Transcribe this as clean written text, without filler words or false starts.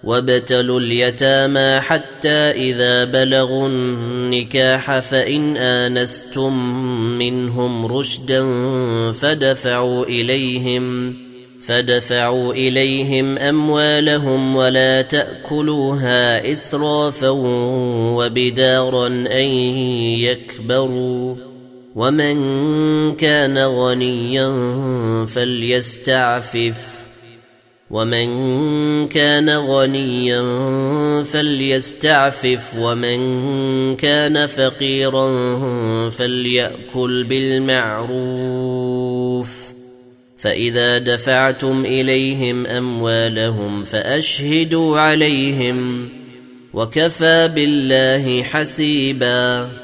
وابتلوا اليتامى حتى إذا بلغوا النكاح فإن آنستم منهم رشدا فدفعوا إليهم أموالهم ولا تأكلوها إسرافا وبدارا أن يكبروا ومن كان غنيا فليستعفف ومن كان فقيرا فليأكل بالمعروف فإذا دفعتم إليهم أموالهم فأشهدوا عليهم وكفى بالله حسيبا